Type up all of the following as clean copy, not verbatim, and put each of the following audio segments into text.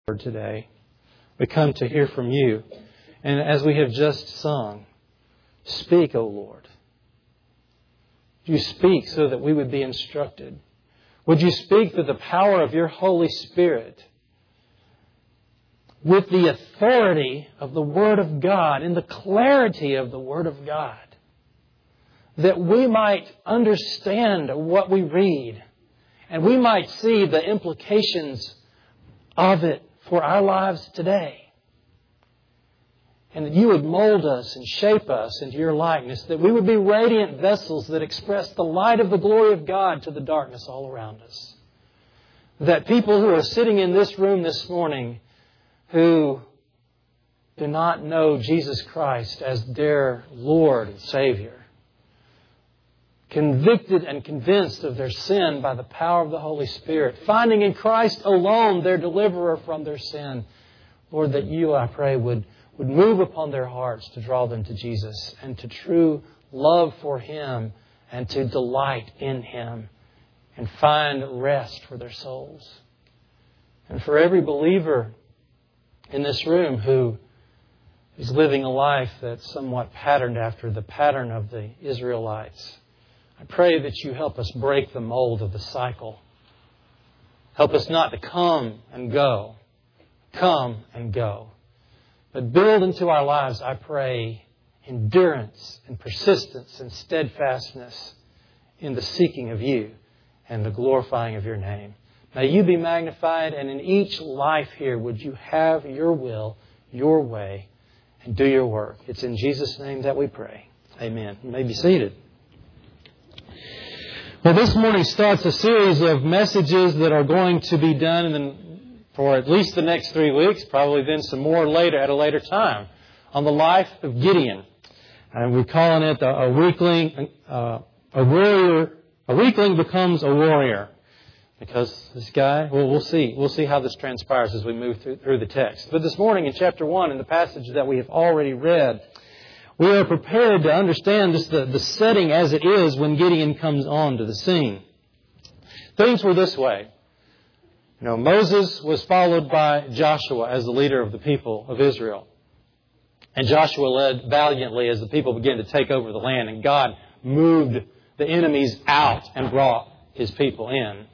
today. We come to hear from you. And as we have just sung, speak, O Lord. You speak so that we would be instructed. Would you speak through the power of your Holy Spirit with the authority of the Word of God and the clarity of the Word of God, that we might understand what we read and we might see the implications of it for our lives today. And that you would mold us and shape us into your likeness, that we would be radiant vessels that express the light of the glory of God to the darkness all around us. That people who are sitting in this room this morning who do not know Jesus Christ as their Lord and Savior, convicted and convinced of their sin by the power of the Holy Spirit, finding in Christ alone their deliverer from their sin, Lord, that you, I pray, would move upon their hearts to draw them to Jesus and to true love for Him and to delight in Him and find rest for their souls. And for every believer in this room who is living a life that's somewhat patterned after the pattern of the Israelites, I pray that you help us break the mold of the cycle. Help us not to come and go, but build into our lives, I pray, endurance and persistence and steadfastness in the seeking of you and the glorifying of your name. May you be magnified, and in each life here, would you have your will, your way, and do your work. It's in Jesus' name that we pray. Amen. You may be seated. Well, this morning starts a series of messages that are going to be done for at least the next 3 weeks, probably then some more later at a later time, on the life of Gideon. And we're calling it a weakling, a warrior. A weakling becomes a warrior. Because this guy, well, we'll see. We'll see how this transpires as we move through the text. But this morning in chapter 1, in the passage that we have already read, we are prepared to understand just the setting as it is when Gideon comes onto the scene. Things were this way. Moses was followed by Joshua as the leader of the people of Israel. And Joshua led valiantly as the people began to take over the land. And God moved the enemies out and brought His people in.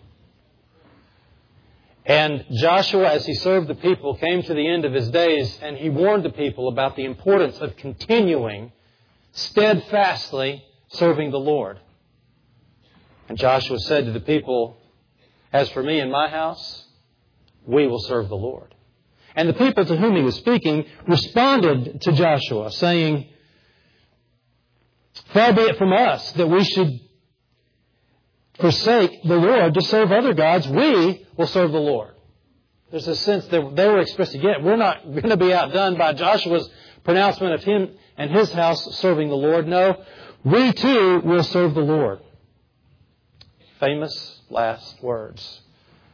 And Joshua, as he served the people, came to the end of his days, and he warned the people about the importance of continuing steadfastly serving the Lord. And Joshua said to the people, "As for me and my house, we will serve the Lord." And the people to whom he was speaking responded to Joshua, saying, "Far be it from us that we should forsake the Lord to serve other gods. We will serve the Lord." There's a sense that they were expressing, again, we're not going to be outdone by Joshua's pronouncement of him and his house serving the Lord. No, we too will serve the Lord. Famous last words.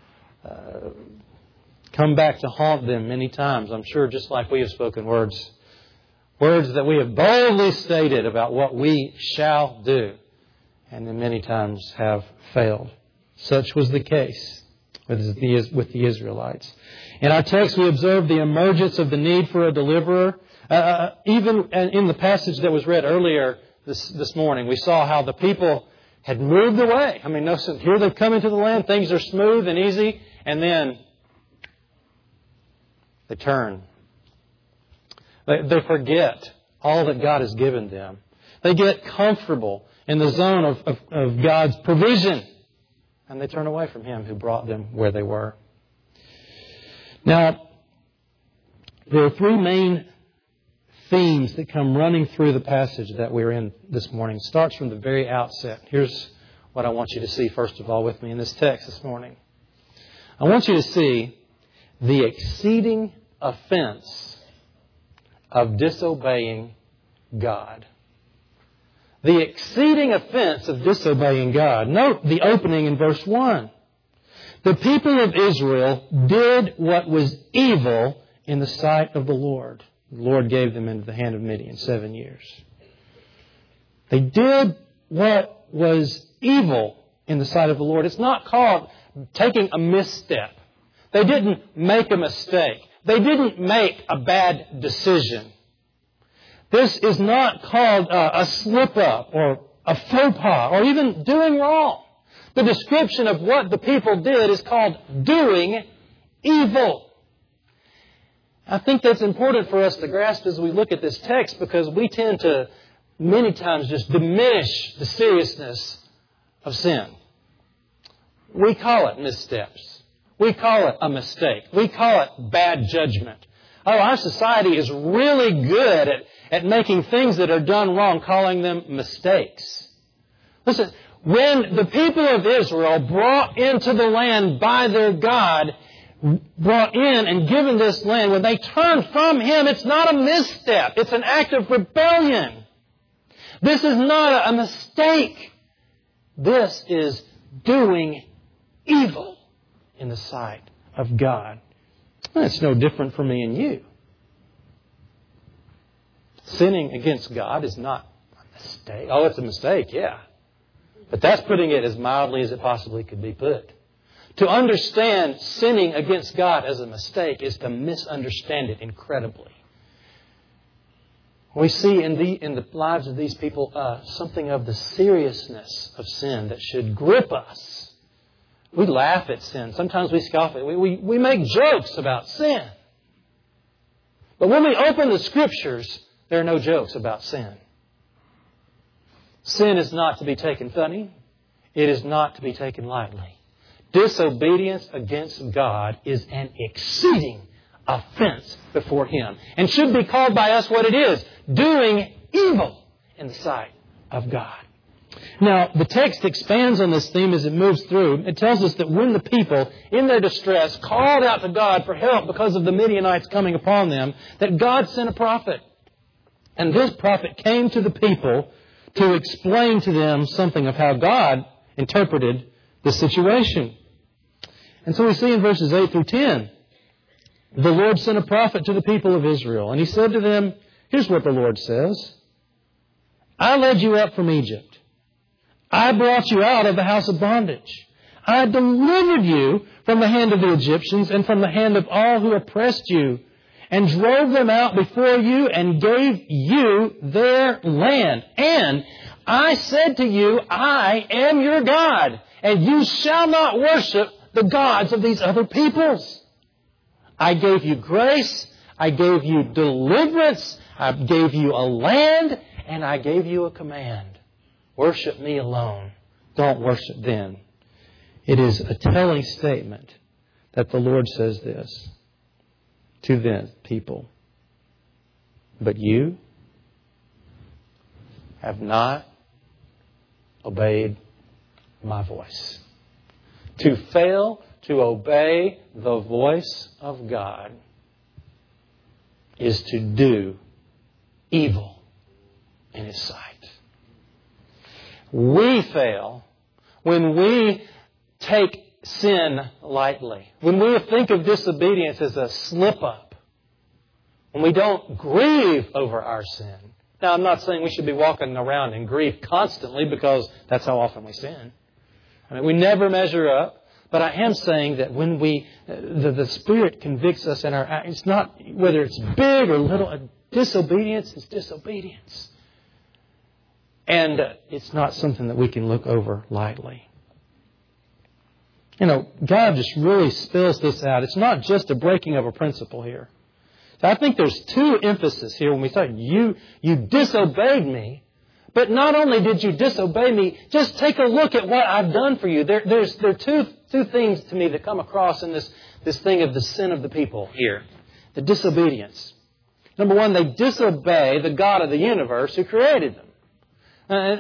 Come back to haunt them many times, I'm sure, just like we have spoken words. Words that we have boldly stated about what we shall do, and then many times have failed. Such was the case with the Israelites. In our text, we observe the emergence of the need for a deliverer. Even in the passage that was read earlier this morning, we saw how the people had moved away. I mean, here they've come into the land, things are smooth and easy, and then they turn. They forget all that God has given them. They get comfortable in the zone of God's provision, and they turn away from Him who brought them where they were. Now, there are three main themes that come running through the passage that we're in this morning. It starts from the very outset. Here's what I want you to see, first of all, with me in this text this morning. I want you to see the exceeding offense of disobeying God. The exceeding offense of disobeying God. Note the opening in verse 1. The people of Israel did what was evil in the sight of the Lord. The Lord gave them into the hand of Midian 7 years. They did what was evil in the sight of the Lord. It's not called taking a misstep. They didn't make a mistake. They didn't make a bad decision. This is not called a slip-up or a faux pas or even doing wrong. The description of what the people did is called doing evil. I think that's important for us to grasp as we look at this text, because we tend to many times just diminish the seriousness of sin. We call it missteps. We call it a mistake. We call it bad judgment. Oh, our society is really good at making things that are done wrong, calling them mistakes. Listen, when the people of Israel brought into the land by their God, brought in and given this land, when they turned from Him, it's not a misstep. It's an act of rebellion. This is not a mistake. This is doing evil in the sight of God. It's no different for me and you. Sinning against God is not a mistake. Oh, it's a mistake, yeah. But that's putting it as mildly as it possibly could be put. To understand sinning against God as a mistake is to misunderstand it incredibly. We see in the lives of these people something of the seriousness of sin that should grip us. We laugh at sin. Sometimes we scoff at it. We make jokes about sin. But when we open the Scriptures, there are no jokes about sin. Sin is not to be taken funny. It is not to be taken lightly. Disobedience against God is an exceeding offense before Him, and should be called by us what it is: doing evil in the sight of God. Now, the text expands on this theme as it moves through. It tells us that when the people, in their distress, called out to God for help because of the Midianites coming upon them, that God sent a prophet. And this prophet came to the people to explain to them something of how God interpreted the situation. And so we see in verses 8 through 10, the Lord sent a prophet to the people of Israel. And He said to them, here's what the Lord says: I led you up from Egypt. I brought you out of the house of bondage. I delivered you from the hand of the Egyptians and from the hand of all who oppressed you, and drove them out before you and gave you their land. And I said to you, I am your God, and you shall not worship the gods of these other peoples. I gave you grace, I gave you deliverance, I gave you a land, and I gave you a command. Worship me alone. Don't worship them. It is a telling statement that the Lord says this to them people. But you have not obeyed my voice. To fail to obey the voice of God is to do evil in His sight. We fail when we take sin lightly, when we think of disobedience as a slip-up, when we don't grieve over our sin. Now, I'm not saying we should be walking around in grief constantly, because that's how often we sin. I mean, we never measure up. But I am saying that when the Spirit convicts us in our, it's not whether it's big or little. Disobedience is disobedience. And it's not something that we can look over lightly. You know, God just really spells this out. It's not just a breaking of a principle here. So I think there's two emphases here when we say, you disobeyed me. But not only did you disobey me, just take a look at what I've done for you. There are two things to me that come across in this thing of the sin of the people here. The disobedience. Number one, they disobey the God of the universe who created them.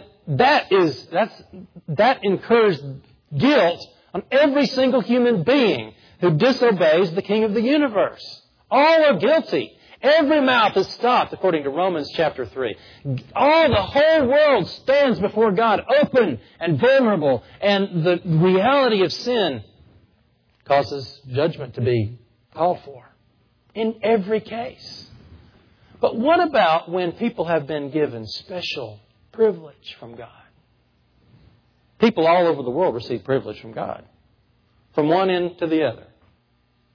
That incurs guilt on every single human being who disobeys the King of the universe. All are guilty. Every mouth is stopped, according to Romans chapter 3. The whole world stands before God open and vulnerable, and the reality of sin causes judgment to be called for in every case. But what about when people have been given special privilege from God? People all over the world receive privilege from God, from one end to the other.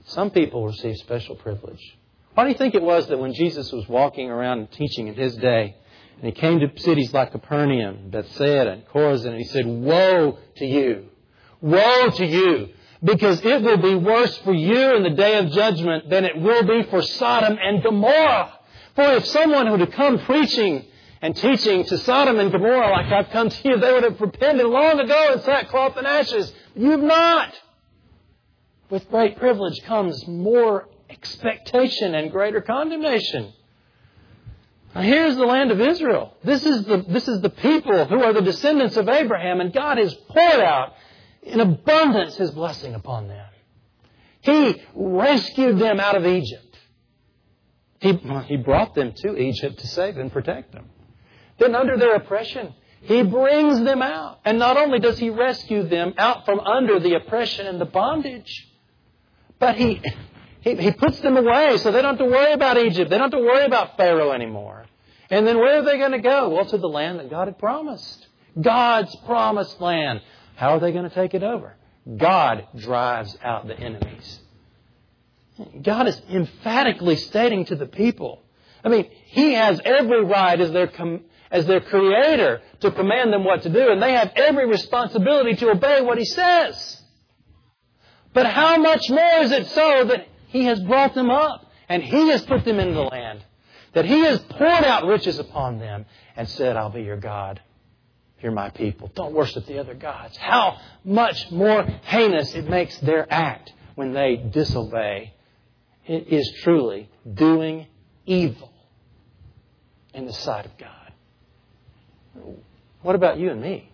Some people receive special privilege. Why do you think it was that when Jesus was walking around and teaching in His day, and He came to cities like Capernaum, Bethsaida, and Chorazin, and He said, "Woe to you! Woe to you! Because it will be worse for you in the day of judgment than it will be for Sodom and Gomorrah. For if someone were to come preaching and teaching to Sodom and Gomorrah like I've come to you, they would have repented long ago in sackcloth and ashes. You have not. With great privilege comes more expectation and greater condemnation." Now here's the land of Israel. This is the people who are the descendants of Abraham, and God has poured out in abundance His blessing upon them. He rescued them out of Egypt. He brought them to Egypt to save and protect them. Then under their oppression, He brings them out. And not only does He rescue them out from under the oppression and the bondage, but He puts them away so they don't have to worry about Egypt. They don't have to worry about Pharaoh anymore. And then where are they going to go? Well, to the land that God had promised. God's promised land. How are they going to take it over? God drives out the enemies. God is emphatically stating to the people, He has every right as their Creator to command them what to do, and they have every responsibility to obey what He says. But how much more is it so that He has brought them up and He has put them into the land, that He has poured out riches upon them and said, "I'll be your God. You're my people. Don't worship the other gods." How much more heinous it makes their act when they disobey. It is truly doing evil in the sight of God. What about you and me?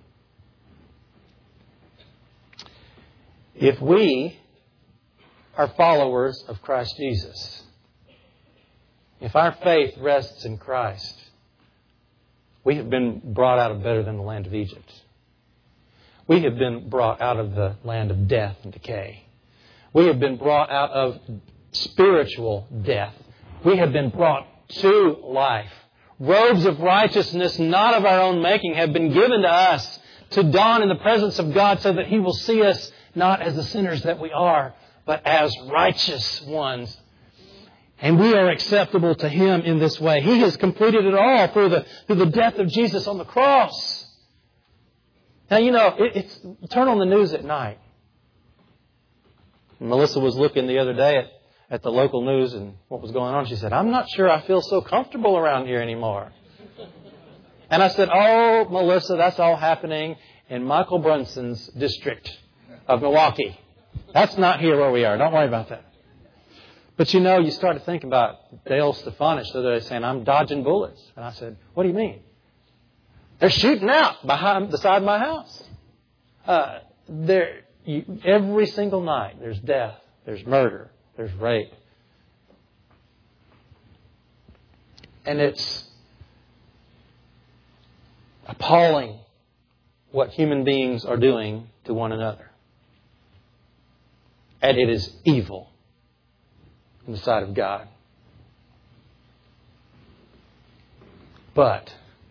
If we are followers of Christ Jesus, if our faith rests in Christ, we have been brought out of better than the land of Egypt. We have been brought out of the land of death and decay. We have been brought out of spiritual death. We have been brought to life. Robes of righteousness, not of our own making, have been given to us to don in the presence of God so that He will see us not as the sinners that we are, but as righteous ones. And we are acceptable to Him in this way. He has completed it all through the death of Jesus on the cross. Now, turn on the news at night. Melissa was looking the other day at the local news and what was going on. She said, "I'm not sure I feel so comfortable around here anymore." And I said, "Oh, Melissa, that's all happening in Michael Brunson's district of Milwaukee. That's not here where we are. Don't worry about that." But you start to think about Dale Stefanich the other day saying, "I'm dodging bullets." And I said, "What do you mean?" "They're shooting out beside my house." Every single night there's death, there's murder, there's rape. And it's appalling what human beings are doing to one another. And it is evil in the sight of God. But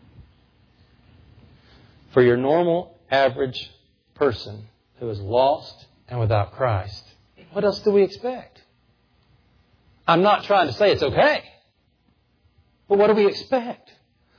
for your normal, average person who is lost and without Christ, what else do we expect? I'm not trying to say it's okay. But what do we expect?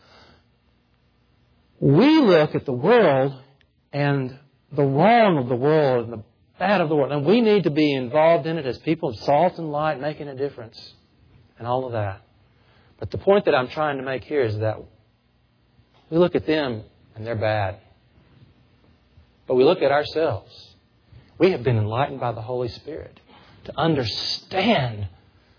We look at the world and the wrong of the world and the bad of the world, and we need to be involved in it as people of salt and light, making a difference and all of that. But the point that I'm trying to make here is that we look at them and they're bad. But we look at ourselves. We have been enlightened by the Holy Spirit to understand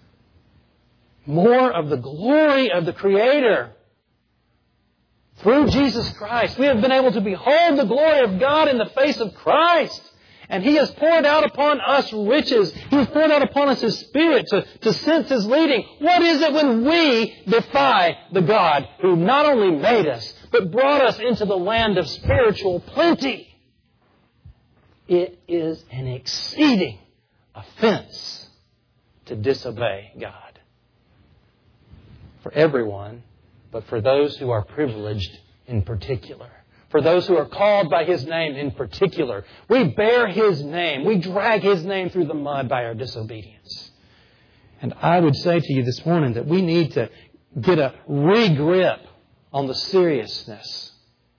more of the glory of the Creator through Jesus Christ. We have been able to behold the glory of God in the face of Christ. And He has poured out upon us riches. He has poured out upon us His Spirit to sense His leading. What is it when we defy the God who not only made us, but brought us into the land of spiritual plenty? It is an exceeding offense to disobey God. For everyone, but for those who are privileged in particular. for those who are called by His name in particular. We bear His name. We drag His name through the mud by our disobedience. And I would say to you this morning that we need to get a re-grip on the seriousness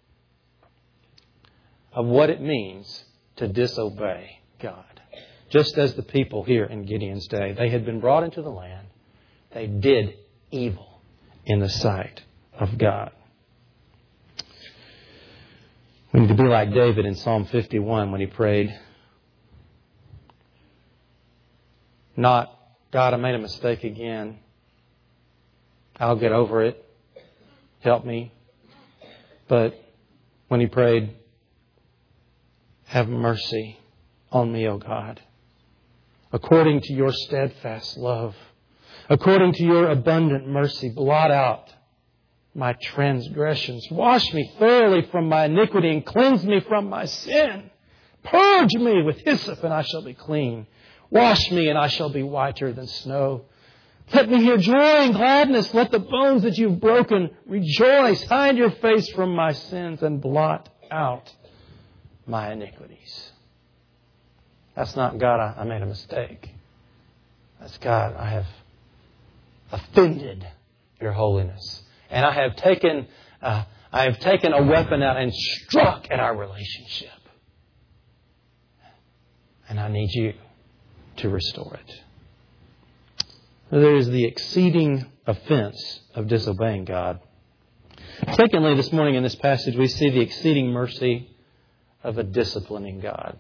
of what it means to disobey God. Just as the people here in Gideon's day, they had been brought into the land. They did evil in the sight of God. We need to be like David in Psalm 51 when he prayed, not, God, I made a mistake again. I'll get over it. Help me. But when he prayed, have mercy on me, O God, according to your steadfast love, according to your abundant mercy, blot out my transgressions. Wash me thoroughly from my iniquity and cleanse me from my sin. Purge me with hyssop and I shall be clean. Wash me and I shall be whiter than snow. Let me hear joy and gladness. Let the bones that you've broken rejoice. Hide your face from my sins and blot out my iniquities. That's not, God, I made a mistake. That's, God, I have offended your holiness. And I have taken a weapon out and struck at our relationship. And I need you to restore it. There is the exceeding offense of disobeying God. Secondly, this morning in this passage, we see the exceeding mercy of a disciplining God.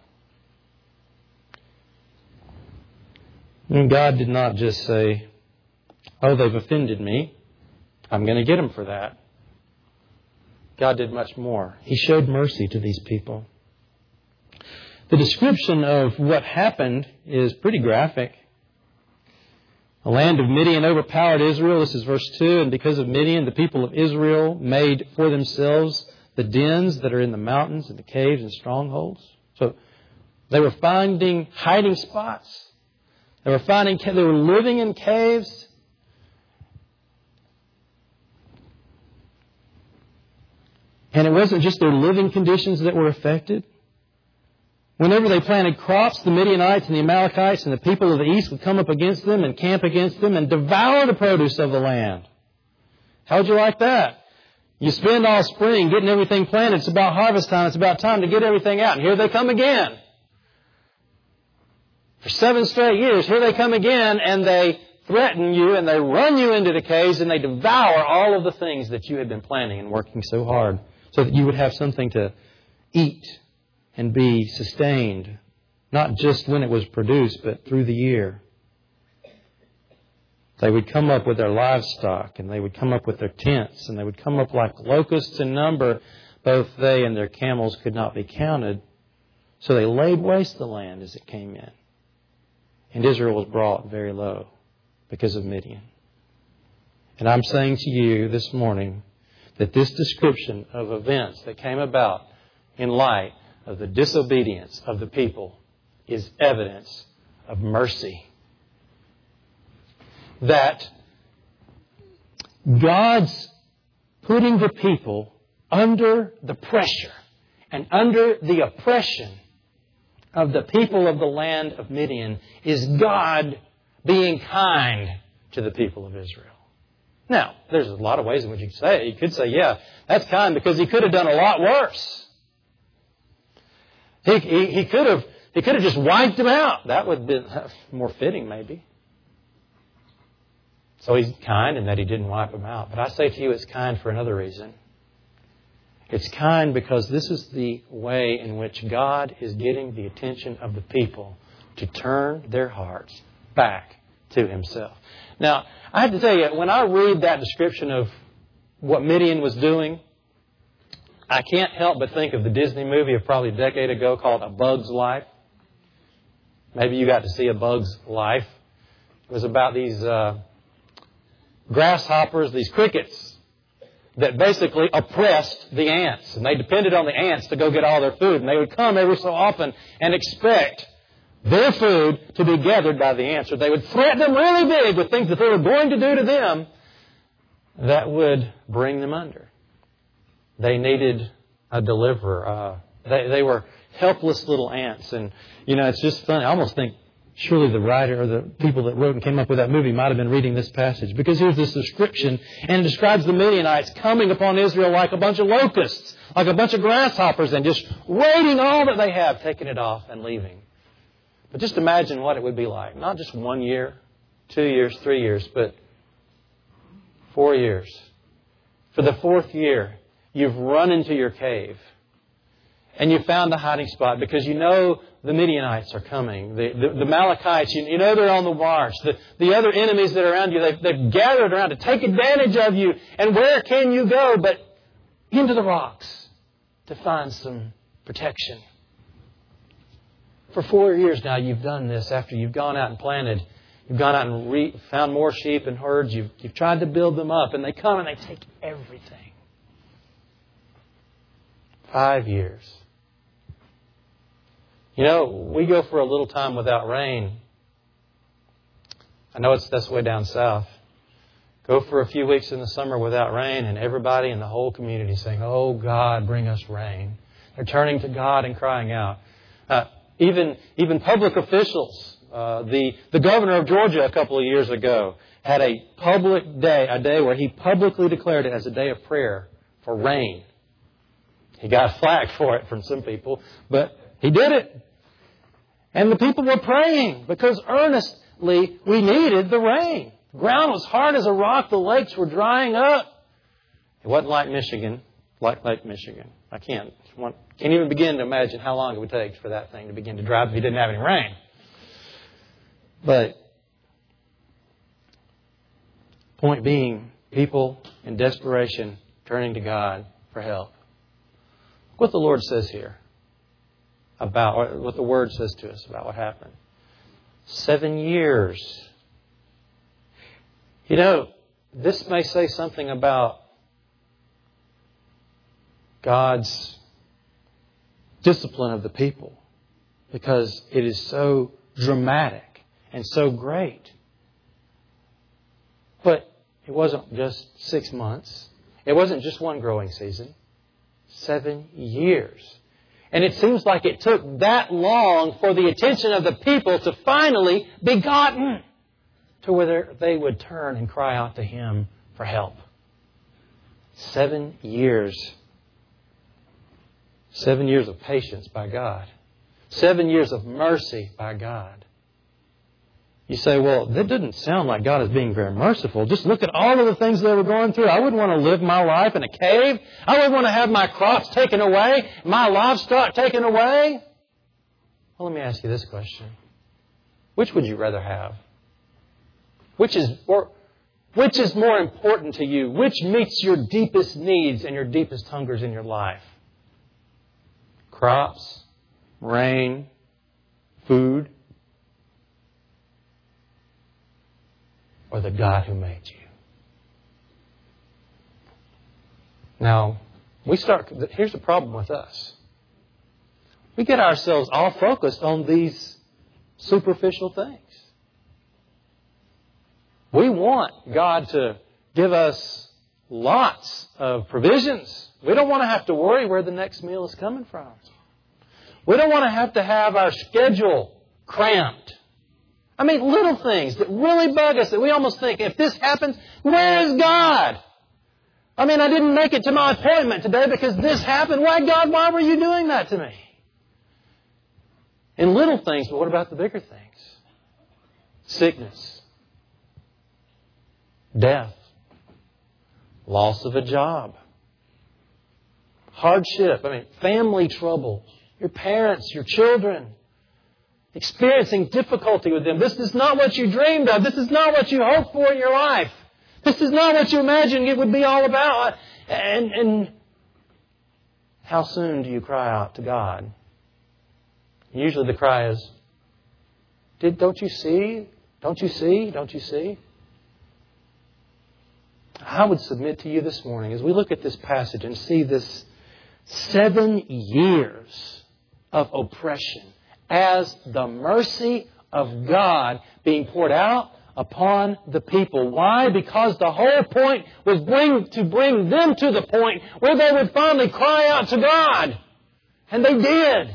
And God did not just say, oh, they've offended me. I'm going to get them for that. God did much more. He showed mercy to these people. The description of what happened is pretty graphic. The land of Midian overpowered Israel. This is verse 2. And because of Midian, the people of Israel made for themselves the dens that are in the mountains and the caves and strongholds. So they were finding hiding spots. They were living in caves. And it wasn't just their living conditions that were affected. Whenever they planted crops, the Midianites and the Amalekites and the people of the east would come up against them and camp against them and devour the produce of the land. How would you like that? You spend all spring getting everything planted. It's about harvest time. It's about time to get everything out. And here they come again. For 7 straight years, here they come again, and they threaten you and they run you into the caves and they devour all of the things that you had been planning and working so hard so that you would have something to eat and be sustained, not just when it was produced, but through the year. They would come up with their livestock, and they would come up with their tents, and they would come up like locusts in number. Both they and their camels could not be counted. So they laid waste the land as it came in. And Israel was brought very low because of Midian. And I'm saying to you this morning that this description of events that came about in light of the disobedience of the people is evidence of mercy. That God's putting the people under the pressure and under the oppression of the people of the land of Midian is God being kind to the people of Israel. Now, there's a lot of ways in which you could say it. You could say, yeah, that's kind because He could have done a lot worse. He could have just wiped them out. That would be more fitting, maybe. So He's kind in that He didn't wipe them out. But I say to you, it's kind for another reason. It's kind because this is the way in which God is getting the attention of the people to turn their hearts back to Himself. Now, I have to tell you, when I read that description of what Midian was doing, I can't help but think of the Disney movie of probably a decade ago called A Bug's Life. Maybe you got to see A Bug's Life. It was about these grasshoppers, these crickets, that basically oppressed the ants. And they depended on the ants to go get all their food. And they would come every so often and expect their food to be gathered by the ants. Or they would threaten them really big with things that they were going to do to them that would bring them under. They needed a deliverer. They were helpless little ants. And, it's just funny. I almost think surely the writer or the people that wrote and came up with that movie might have been reading this passage. Because here's this description, and it describes the Midianites coming upon Israel like a bunch of locusts, like a bunch of grasshoppers, and just raiding all that they have, taking it off and leaving. But just imagine what it would be like. Not just 1 year, 2 years, 3 years, but 4 years. For the 4th year, you've run into your cave. And you found the hiding spot because you know the Midianites are coming. The Amalekites, you know they're on the march. The other enemies that are around you, they've gathered around to take advantage of you. And where can you go but into the rocks to find some protection? For 4 years now you've done this after you've gone out and planted. You've gone out and found more sheep and herds. You've tried to build them up. And they come and they take everything. 5 years. We go for a little time without rain. I know that's way down south. Go for a few weeks in the summer without rain, and everybody in the whole community saying, "Oh, God, bring us rain." They're turning to God and crying out. Even public officials, the governor of Georgia a couple of years ago had a public day, a day where he publicly declared it as a day of prayer for rain. He got flack for it from some people, but he did it. And the people were praying because earnestly we needed the rain. The ground was hard as a rock. The lakes were drying up. It wasn't like Michigan, like Lake Michigan. I can't even begin to imagine how long it would take for that thing to begin to dry if you didn't have any rain. But point being, people in desperation turning to God for help. What the Lord says here about, or what the Word says to us about what happened. 7 years. This may say something about God's discipline of the people because it is so dramatic and so great. But it wasn't just 6 months. It wasn't just one growing season. 7 years. And it seems like it took that long for the attention of the people to finally be gotten to where they would turn and cry out to Him for help. 7 years. 7 years of patience by God. 7 years of mercy by God. You say, well, that doesn't sound like God is being very merciful. Just look at all of the things they were going through. I wouldn't want to live my life in a cave. I wouldn't want to have my crops taken away, my livestock taken away. Well, let me ask you this question. Which would you rather have? Which is more important to you? Which meets your deepest needs and your deepest hungers in your life? Crops, rain, food, or the God who made you? Now, here's the problem with us. We get ourselves all focused on these superficial things. We want God to give us lots of provisions. We don't want to have to worry where the next meal is coming from. We don't want to have our schedule cramped. Little things that really bug us that we almost think, if this happens, where is God? I didn't make it to my appointment today because this happened. Why, God, why were you doing that to me? And little things, but what about the bigger things? Sickness, death, loss of a job, hardship, family trouble, your parents, your children, experiencing difficulty with them. This is not what you dreamed of. This is not what you hoped for in your life. This is not what you imagined it would be all about. And how soon do you cry out to God? Usually the cry is, don't you see? Don't you see? Don't you see? I would submit to you this morning as we look at this passage and see this 7 years of oppression as the mercy of God being poured out upon the people. Why? Because the whole point was to bring them to the point where they would finally cry out to God. And they did.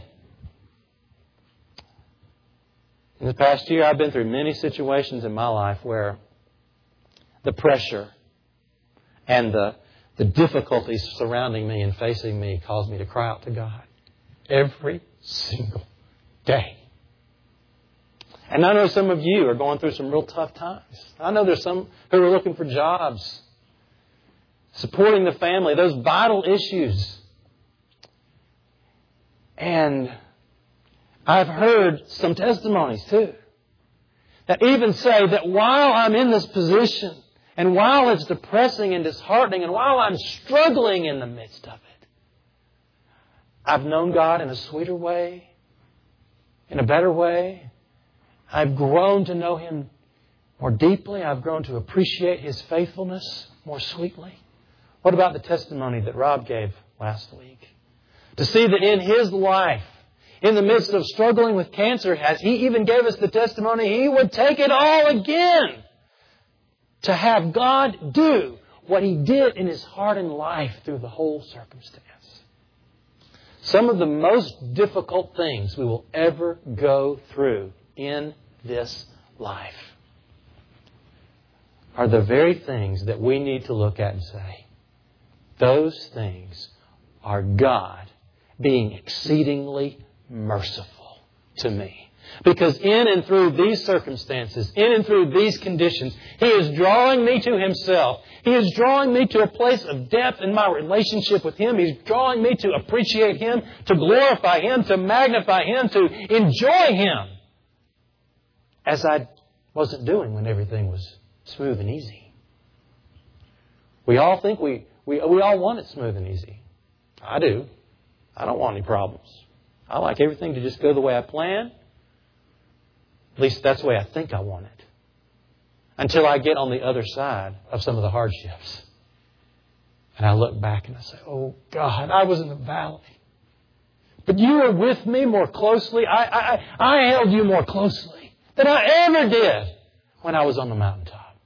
In the past year, I've been through many situations in my life where the pressure and the difficulties surrounding me and facing me caused me to cry out to God every single day. And I know some of you are going through some real tough times. I know there's some who are looking for jobs, supporting the family, those vital issues. And I've heard some testimonies too that even say that while I'm in this position and while it's depressing and disheartening and while I'm struggling in the midst of it, I've known God in a sweeter way, in a better way. I've grown to know Him more deeply. I've grown to appreciate His faithfulness more sweetly. What about the testimony that Rob gave last week? To see that in his life, in the midst of struggling with cancer, as he even gave us the testimony, he would take it all again to have God do what He did in his heart and life through the whole circumstance. Some of the most difficult things we will ever go through in this life are the very things that we need to look at and say, those things are God being exceedingly merciful to me. Because in and through these circumstances, in and through these conditions, He is drawing me to Himself. He is drawing me to a place of depth in my relationship with Him. He's drawing me to appreciate Him, to glorify Him, to magnify Him, to enjoy Him, as I wasn't doing when everything was smooth and easy. We all think we all want it smooth and easy. I do. I don't want any problems. I like everything to just go the way I plan. At least that's the way I think I want it. Until I get on the other side of some of the hardships. And I look back and I say, oh God, I was in the valley. But you were with me more closely. I held you more closely than I ever did when I was on the mountaintop.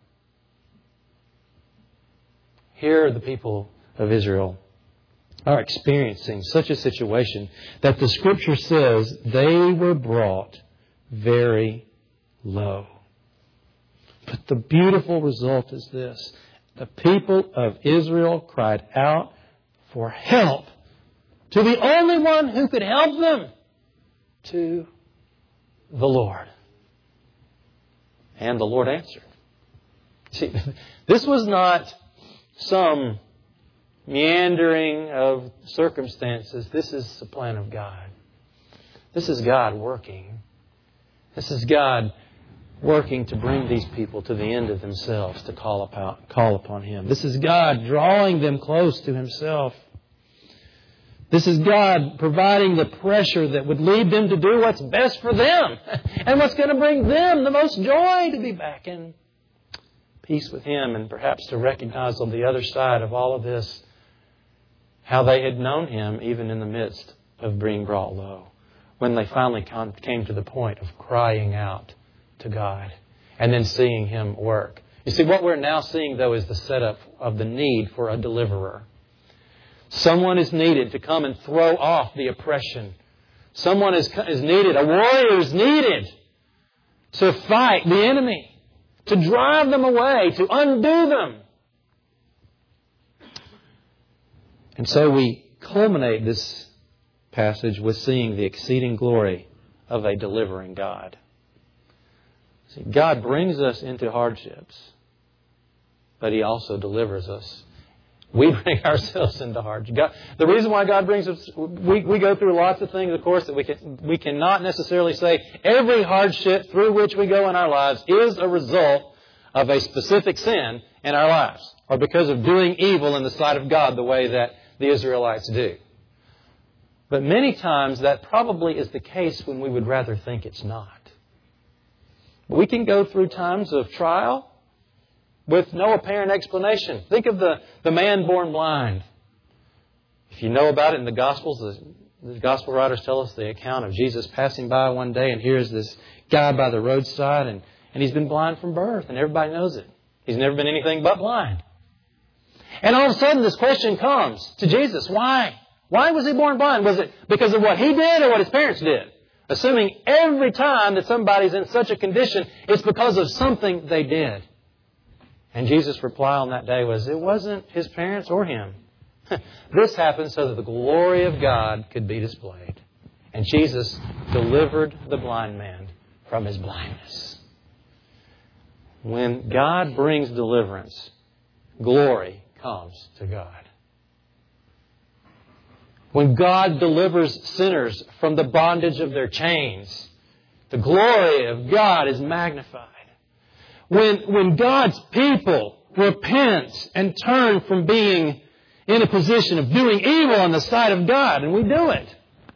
Here the people of Israel are experiencing such a situation that the Scripture says they were brought very low. But the beautiful result is this. The people of Israel cried out for help to the only one who could help them, to the Lord. And the Lord answered. See, this was not some meandering of circumstances. This is the plan of God. This is God working. This is God working to bring these people to the end of themselves to call upon Him. This is God drawing them close to Himself. This is God providing the pressure that would lead them to do what's best for them and what's going to bring them the most joy to be back in peace with Him, and perhaps to recognize on the other side of all of this how they had known Him even in the midst of being brought low, when they finally came to the point of crying out to God and then seeing Him work. You see, what we're now seeing, though, is the setup of the need for a deliverer. Someone is needed to come and throw off the oppression. Someone is needed, a warrior is needed to fight the enemy, to drive them away, to undo them. And so we culminate this passage with seeing the exceeding glory of a delivering God. See, God brings us into hardships, but He also delivers us. We bring ourselves into hardship. The reason why God brings us, we go through lots of things, of course, that we cannot necessarily say every hardship through which we go in our lives is a result of a specific sin in our lives, or because of doing evil in the sight of God the way that the Israelites do. But many times that probably is the case when we would rather think it's not. We can go through times of trial with no apparent explanation. Think of the man born blind. If you know about it in the Gospels, the Gospel writers tell us the account of Jesus passing by one day, and here's this guy by the roadside, and And he's been blind from birth, and everybody knows it. He's never been anything but blind. And all of a sudden this question comes to Jesus. Why? Why was he born blind? Was it because of what he did or what his parents did? Assuming every time that somebody's in such a condition, it's because of something they did. And Jesus' reply on that day was, it wasn't his parents or him. This happened so that the glory of God could be displayed. And Jesus delivered the blind man from his blindness. When God brings deliverance, glory comes to God. When God delivers sinners from the bondage of their chains, the glory of God is magnified. When God's people repent and turn from being in a position of doing evil in the sight of God, and we do it,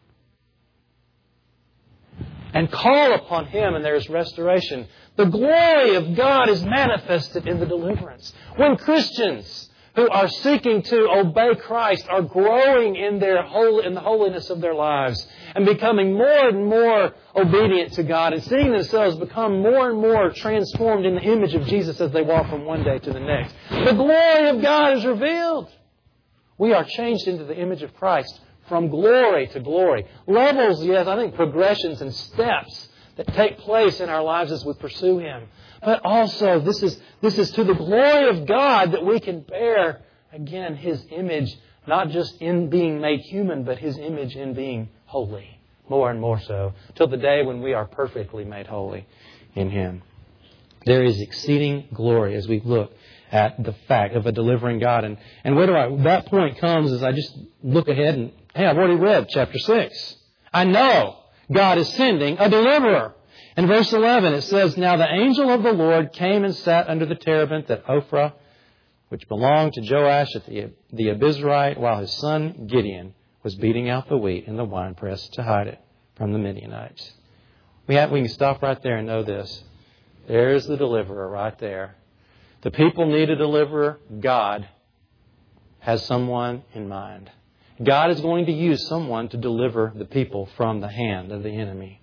and call upon Him and there is restoration, the glory of God is manifested in the deliverance. When Christians who are seeking to obey Christ are growing in the holiness of their lives and becoming more and more obedient to God and seeing themselves become more and more transformed in the image of Jesus as they walk from one day to the next, the glory of God is revealed. We are changed into the image of Christ from glory to glory. Levels, yes, I think progressions and steps that take place in our lives as we pursue Him. But also, this is to the glory of God that we can bear, again, His image, not just in being made human, but His image in being holy, more and more so, till the day when we are perfectly made holy in Him. There is exceeding glory as we look at the fact of a delivering God. And where that point comes as I just look ahead and, hey, I've already read chapter 6. I know God is sending a deliverer. In verse 11 it says, Now the angel of the Lord came and sat under the terebinth at Ophrah, which belonged to Joash the Abizrite, while his son Gideon was beating out the wheat in the winepress to hide it from the Midianites. We can stop right there and know this. There's the deliverer right there. The people need a deliverer. God has someone in mind. God is going to use someone to deliver the people from the hand of the enemy.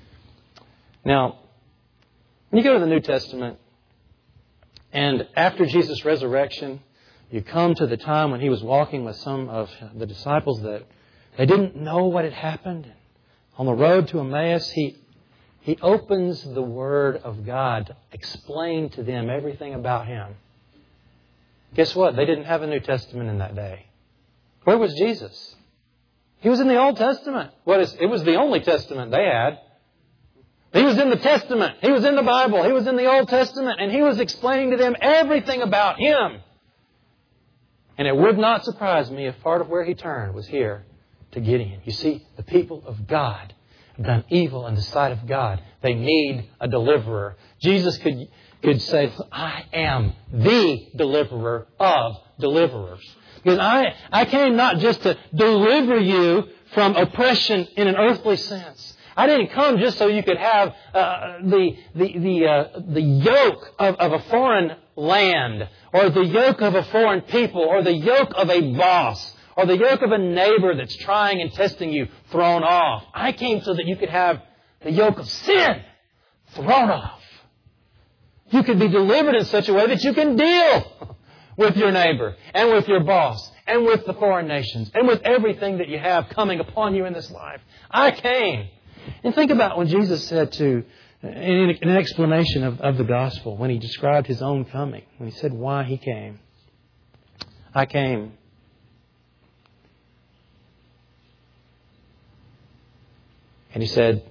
Now, when you go to the New Testament, and after Jesus' resurrection, you come to the time when He was walking with some of the disciples that they didn't know what had happened. On the road to Emmaus, He opens the Word of God to explain to them everything about Him. Guess what? They didn't have a New Testament in that day. Where was Jesus? He was in the Old Testament. It was the only Testament they had. He was in the Testament. He was in the Bible. He was in the Old Testament. And He was explaining to them everything about Him. And it would not surprise me if part of where He turned was here to Gideon. You see, the people of God have done evil in the sight of God. They need a deliverer. Jesus could say, I am the deliverer of deliverers. Because I came not just to deliver you from oppression in an earthly sense. I didn't come just so you could have the yoke of a foreign land, or the yoke of a foreign people, or the yoke of a boss, or the yoke of a neighbor that's trying and testing you thrown off. I came so that you could have the yoke of sin thrown off. You could be delivered in such a way that you can deal with your neighbor and with your boss and with the foreign nations and with everything that you have coming upon you in this life. I came. And think about when Jesus said in an explanation of the gospel, when He described His own coming, when He said why He came. I came. And He said,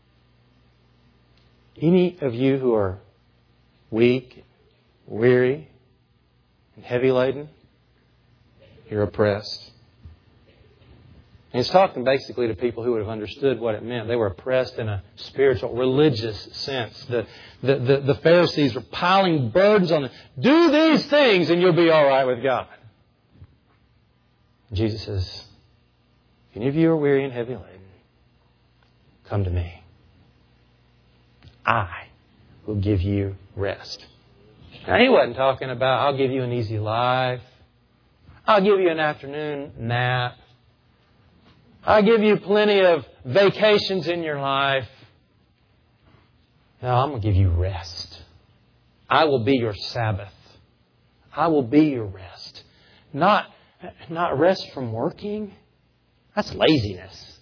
any of you who are weak, weary, and heavy laden, you're oppressed. And He's talking basically to people who would have understood what it meant. They were oppressed in a spiritual, religious sense. The Pharisees were piling burdens on them. Do these things and you'll be all right with God. Jesus says, if any of you are weary and heavy laden, come to me. I will give you rest. Now, He wasn't talking about, I'll give you an easy life. I'll give you an afternoon nap. I'll give you plenty of vacations in your life. No, I'm going to give you rest. I will be your Sabbath. I will be your rest. Not rest from working. That's laziness.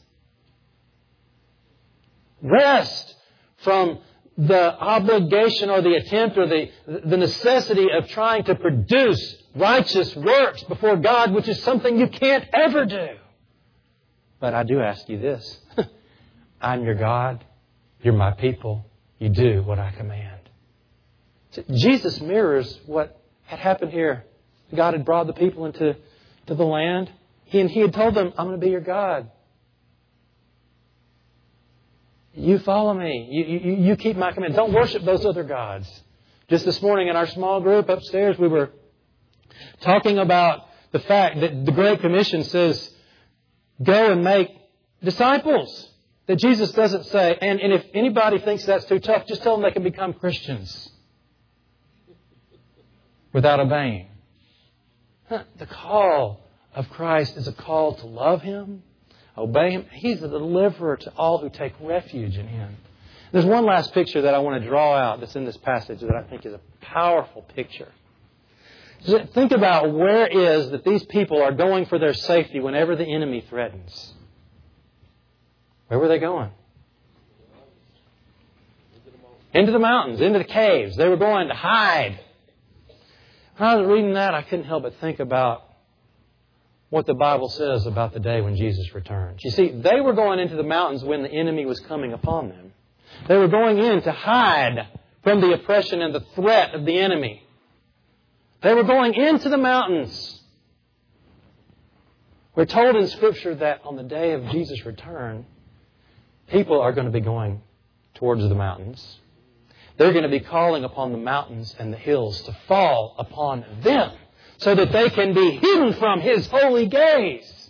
Rest from the obligation or the attempt or the necessity of trying to produce righteous works before God, which is something you can't ever do. But I do ask you this. I'm your God. You're my people. You do what I command. Jesus mirrors what had happened here. God had brought the people into the land. He had told them, I'm going to be your God. You follow me. You keep my command. Don't worship those other gods. Just this morning in our small group upstairs, we were talking about the fact that the Great Commission says, go and make disciples. That Jesus doesn't say, and if anybody thinks that's too tough, just tell them they can become Christians without obeying. The call of Christ is a call to love Him, obey Him. He's the deliverer to all who take refuge in Him. There's one last picture that I want to draw out that's in this passage that I think is a powerful picture. Think about where it is that these people are going for their safety whenever the enemy threatens. Where were they going? Into the mountains, into the caves. They were going to hide. When I was reading that, I couldn't help but think about what the Bible says about the day when Jesus returns. You see, they were going into the mountains when the enemy was coming upon them. They were going in to hide from the oppression and the threat of the enemy. They were going into the mountains. We're told in Scripture that on the day of Jesus' return, people are going to be going towards the mountains. They're going to be calling upon the mountains and the hills to fall upon them so that they can be hidden from His holy gaze.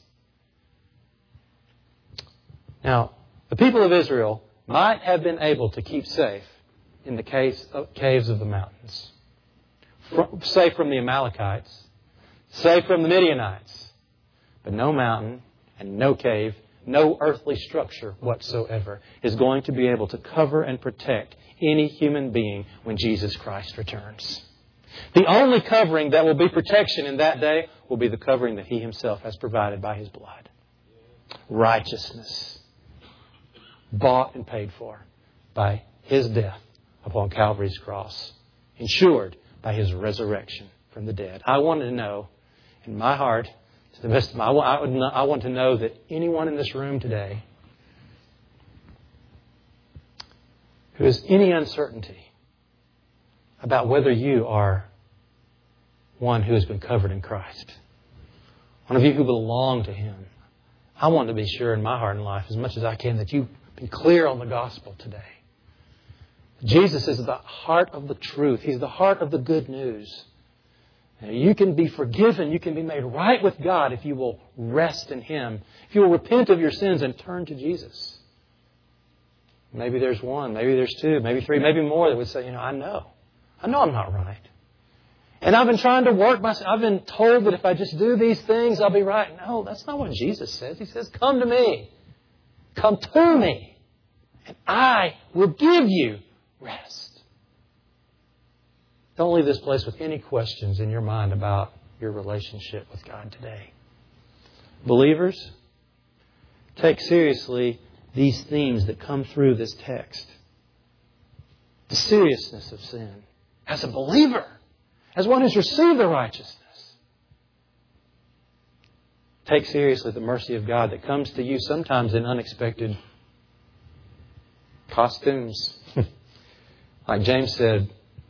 Now, the people of Israel might have been able to keep safe in the caves of the mountains. Safe from the Amalekites. Safe from the Midianites. But no mountain and no cave, no earthly structure whatsoever is going to be able to cover and protect any human being when Jesus Christ returns. The only covering that will be protection in that day will be the covering that He Himself has provided by His blood. Righteousness. Bought and paid for by His death upon Calvary's cross. Ensured by His resurrection from the dead. I want to know in my heart, to the best of my, I want to know that anyone in this room today who has any uncertainty about whether you are one who has been covered in Christ, one of you who belong to Him, I want to be sure in my heart and life as much as I can that you've been clear on the gospel today. Jesus is the heart of the truth. He's the heart of the good news. You can be forgiven. You can be made right with God if you will rest in Him. If you will repent of your sins and turn to Jesus. Maybe there's one, maybe there's two, maybe three, maybe more that would say, I know I'm not right. And I've been trying to work myself. I've been told that if I just do these things, I'll be right. No, that's not what Jesus says. He says, come to me. Come to me. And I will give you rest. Don't leave this place with any questions in your mind about your relationship with God today. Believers, take seriously these themes that come through this text. The seriousness of sin. As a believer, as one who's received the righteousness. Take seriously the mercy of God that comes to you sometimes in unexpected costumes. Like James said,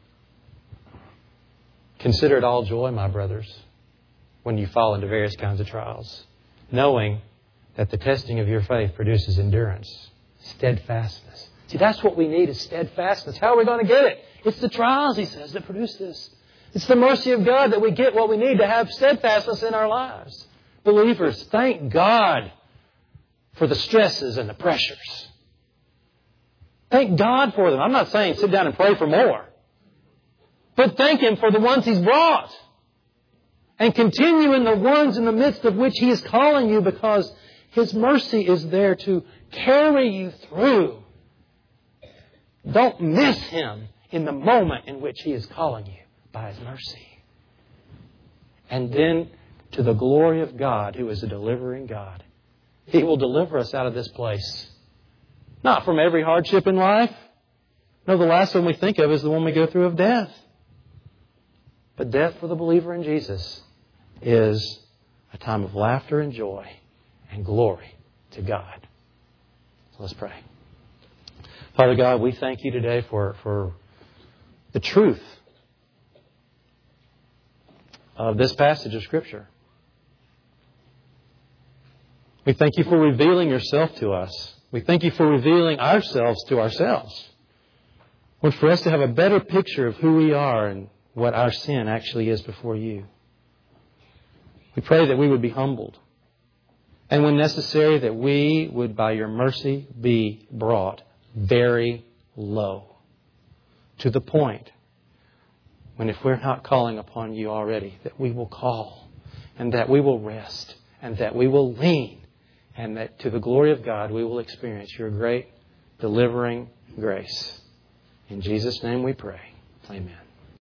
consider it all joy, my brothers, when you fall into various kinds of trials, knowing that the testing of your faith produces endurance, steadfastness. See, that's what we need is steadfastness. How are we going to get it? It's the trials, he says, that produce this. It's the mercy of God that we get what we need to have steadfastness in our lives. Believers, thank God for the stresses and the pressures. Thank God for them. I'm not saying sit down and pray for more. But thank Him for the ones He's brought. And continue in the ones in the midst of which He is calling you, because His mercy is there to carry you through. Don't miss Him in the moment in which He is calling you by His mercy. And then to the glory of God, who is a delivering God. He will deliver us out of this place. Not from every hardship in life. No, the last one we think of is the one we go through of death. But death for the believer in Jesus is a time of laughter and joy and glory to God. So let's pray. Father God, we thank You today for the truth of this passage of Scripture. We thank You for revealing Yourself to us. We thank You for revealing ourselves to ourselves. Lord, for us to have a better picture of who we are and what our sin actually is before You. We pray that we would be humbled. And when necessary, that we would, by Your mercy, be brought very low. To the point when if we're not calling upon You already, that we will call and that we will rest and that we will lean and that to the glory of God we will experience Your great delivering grace. In Jesus' name we pray. Amen.